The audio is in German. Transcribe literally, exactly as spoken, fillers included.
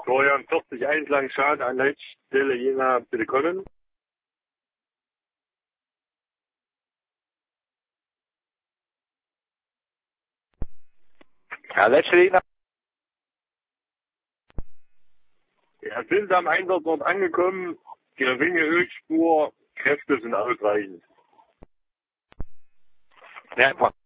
Florian, vierzig eins lang Schaden an Leitstelle Jena, bitte kommen. Ja, Leitstelle Jena. Ja, sind am Einsatzort angekommen. Geringe Ölspur, Kräfte sind ausreichend. Ja,